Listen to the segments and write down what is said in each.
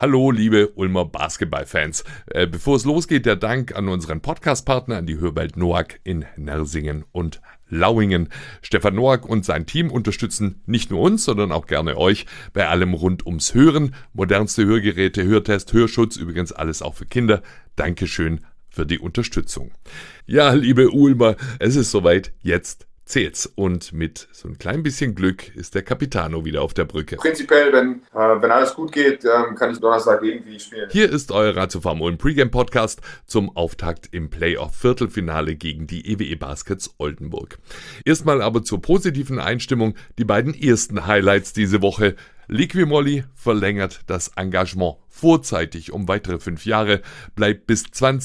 Hallo, liebe Ulmer Basketballfans. Bevor es losgeht, der Dank an unseren Podcastpartner, an die Hörwelt Noack in Nersingen und Lauingen. Stefan Noack und sein Team unterstützen nicht nur uns, sondern auch gerne euch bei allem rund ums Hören. Modernste Hörgeräte, Hörtest, Hörschutz, übrigens alles auch für Kinder. Dankeschön für die Unterstützung. Ja, liebe Ulmer, es ist soweit, jetzt zählt's. Und mit so ein klein bisschen Glück ist der Capitano wieder auf der Brücke. Prinzipiell, wenn alles gut geht, kann ich Donnerstag irgendwie spielen. Hier ist euer Ratiofarm Ulm Pregame Podcast zum Auftakt im Playoff-Viertelfinale gegen die EWE Baskets Oldenburg. Erstmal aber zur positiven Einstimmung die beiden ersten Highlights diese Woche. Liqui-Moly verlängert das Engagement vorzeitig um weitere 5 Jahre, bleibt bis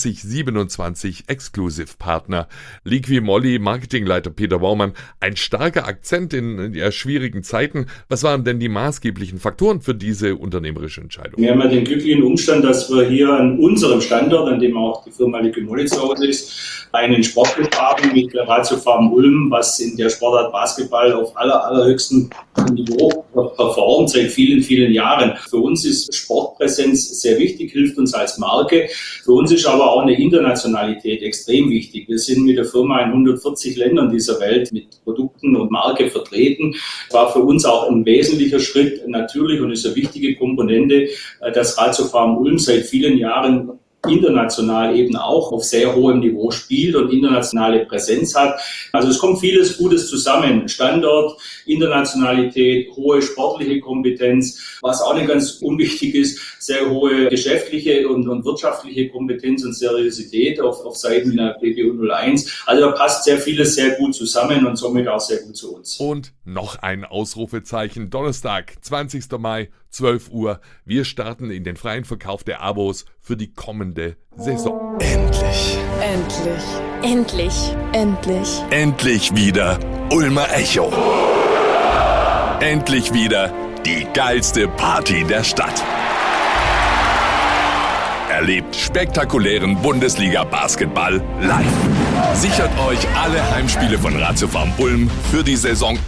2027 Exclusive-Partner. Liqui-Moly Marketingleiter Peter Baumann, ein starker Akzent in schwierigen Zeiten. Was waren denn die maßgeblichen Faktoren für diese unternehmerische Entscheidung? Wir haben ja den glücklichen Umstand, dass wir hier an unserem Standort, an dem auch die Firma Liqui-Moly zu Hause ist, einen Sportclub haben mit der Ratiofarm Ulm, was in der Sportart Basketball auf allerhöchstem Niveau performt seit vielen, vielen Jahren. Für uns ist Sportpräsenz sehr wichtig, hilft uns als Marke. Für uns ist aber auch eine Internationalität extrem wichtig. Wir sind mit der Firma in 140 Ländern dieser Welt mit Produkten und Marke vertreten. Es war für uns auch ein wesentlicher Schritt natürlich und ist eine wichtige Komponente, dass Ratiofarm Ulm seit vielen Jahren international eben auch auf sehr hohem Niveau spielt und internationale Präsenz hat. Also es kommt vieles Gutes zusammen. Standort, Internationalität, hohe sportliche Kompetenz, was auch nicht ganz unwichtig ist, sehr hohe geschäftliche und wirtschaftliche Kompetenz und Seriosität auf Seiten der PBU 01. Also da passt sehr vieles sehr gut zusammen und somit auch sehr gut zu uns. Und noch ein Ausrufezeichen. Donnerstag, 20. Mai, 12 Uhr. Wir starten in den freien Verkauf der Abos für die kommende Saison. Endlich. Endlich. Endlich. Endlich. Endlich wieder Ulmer Echo. Endlich wieder die geilste Party der Stadt. Erlebt spektakulären Bundesliga-Basketball live. Sichert euch alle Heimspiele von Ratiofarm Ulm für die Saison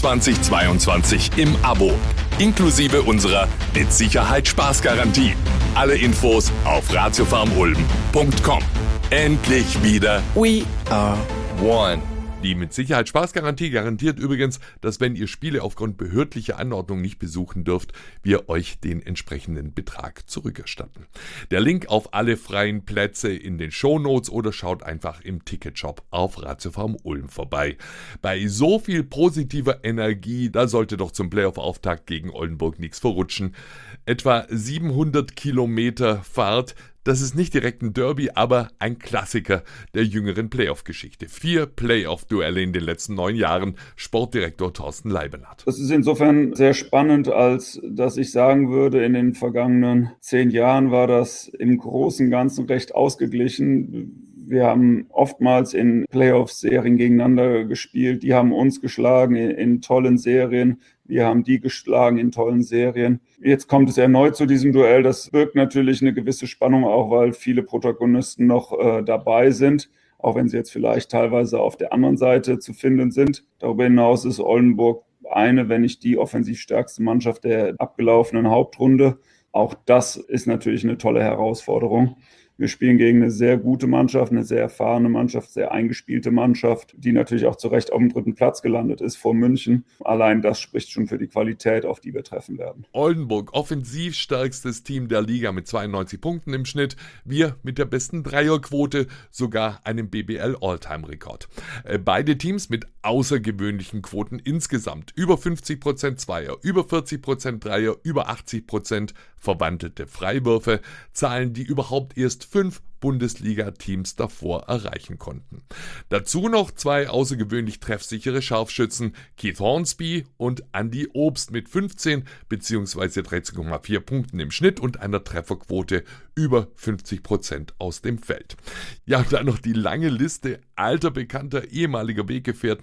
21/22 im Abo. Inklusive unserer mit Sicherheit Spaßgarantie. Alle Infos auf ratiofarmulm.com. Endlich wieder We are one. Die mit Sicherheit Spaßgarantie garantiert übrigens, dass wenn ihr Spiele aufgrund behördlicher Anordnung nicht besuchen dürft, wir euch den entsprechenden Betrag zurückerstatten. Der Link auf alle freien Plätze in den Shownotes oder schaut einfach im Ticketshop auf Ratiofarm Ulm vorbei. Bei so viel positiver Energie, da sollte doch zum Playoff-Auftakt gegen Oldenburg nichts verrutschen. Etwa 700 Kilometer Fahrt. Das ist nicht direkt ein Derby, aber ein Klassiker der jüngeren Playoff-Geschichte. 4 Playoff-Duelle in den letzten 9 Jahren. Sportdirektor Thorsten Leibenhardt. Das ist insofern sehr spannend, als dass ich sagen würde, in den vergangenen 10 Jahren war das im Großen und Ganzen recht ausgeglichen. Wir haben oftmals in Playoff-Serien gegeneinander gespielt. Die haben uns geschlagen in tollen Serien. Wir haben die geschlagen in tollen Serien. Jetzt kommt es erneut zu diesem Duell. Das birgt natürlich eine gewisse Spannung auch, weil viele Protagonisten noch dabei sind, auch wenn sie jetzt vielleicht teilweise auf der anderen Seite zu finden sind. Darüber hinaus ist Oldenburg eine, wenn nicht die offensiv stärkste Mannschaft der abgelaufenen Hauptrunde. Auch das ist natürlich eine tolle Herausforderung. Wir spielen gegen eine sehr gute Mannschaft, eine sehr erfahrene Mannschaft, sehr eingespielte Mannschaft, die natürlich auch zu Recht auf dem 3. Platz gelandet ist vor München. Allein das spricht schon für die Qualität, auf die wir treffen werden. Oldenburg, offensiv stärkstes Team der Liga mit 92 Punkten im Schnitt. Wir mit der besten Dreierquote, sogar einem BBL-All-Time-Rekord. Beide Teams mit außergewöhnlichen Quoten insgesamt. Über 50% Zweier, über 40% Dreier, über 80% verwandelte Freiwürfe. Zahlen, die überhaupt erst 5 Bundesliga-Teams davor erreichen konnten. Dazu noch 2 außergewöhnlich treffsichere Scharfschützen, Keith Hornsby und Andy Obst mit 15 bzw. 13,4 Punkten im Schnitt und einer Trefferquote über 50% aus dem Feld. Ja, und dann noch die lange Liste alter, bekannter, ehemaliger Weggefährten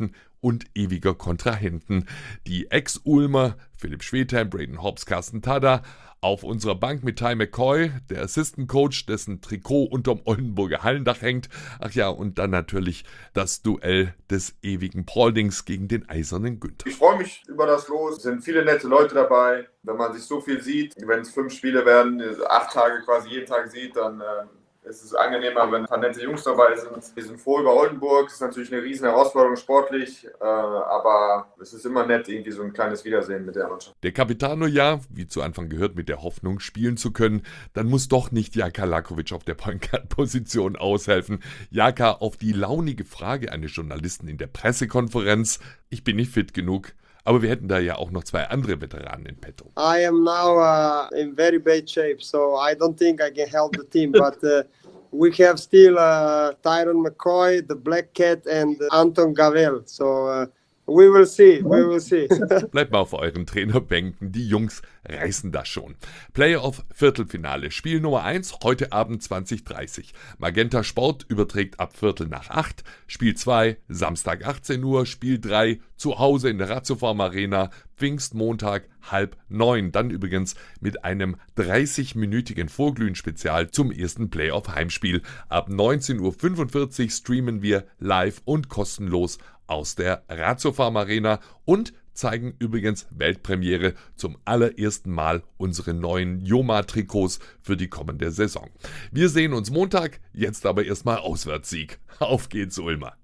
und ewiger Kontrahenten. Die Ex-Ulmer Philipp Schwedheim, Braden Hobbs, Carsten Tada. Auf unserer Bank mit Ty McCoy, der Assistant Coach, dessen Trikot unterm Oldenburger Hallendach hängt. Ach ja, und dann natürlich das Duell des ewigen Pauldings gegen den eisernen Günther. Ich freue mich über das Los. Es sind viele nette Leute dabei. Wenn man sich so viel sieht, wenn es 5 Spiele werden, 8 Tage quasi jeden Tag sieht, dann ist es angenehmer, wenn ein paar nette Jungs dabei sind. Wir sind froh über Oldenburg. Es ist natürlich eine riesen Herausforderung sportlich, aber es ist immer nett, irgendwie so ein kleines Wiedersehen mit der Mannschaft. Der Capitano ja, wie zu Anfang gehört, mit der Hoffnung spielen zu können, dann muss doch nicht Jaka Lakovic auf der Point Guard Position aushelfen. Jaka auf die launige Frage eines Journalisten in der Pressekonferenz: Ich bin nicht fit genug. Aber wir hätten da ja auch noch 2 andere Veteranen in petto. I am now in very bad shape, so I don't think I can help the team. But we have still Tyron McCoy, the Black Cat and Anton Gavel. So we will see, we will see. Bleibt mal auf euren Trainerbänken, die Jungs reißen das schon. Playoff-Viertelfinale, Spiel Nummer 1, heute Abend 20:30. Magenta Sport überträgt ab 7:45. Spiel 2, Samstag 18 Uhr. Spiel 3, zu Hause in der Ratiofarm Arena, Pfingstmontag 8:30. Dann übrigens mit einem 30-minütigen Vorglühen-Spezial zum ersten Playoff-Heimspiel. Ab 19:45 Uhr streamen wir live und kostenlos aus der Ratiofarm Arena und zeigen übrigens Weltpremiere zum allerersten Mal unsere neuen Joma-Trikots für die kommende Saison. Wir sehen uns Montag, jetzt aber erstmal Auswärtssieg. Auf geht's, Ulmer!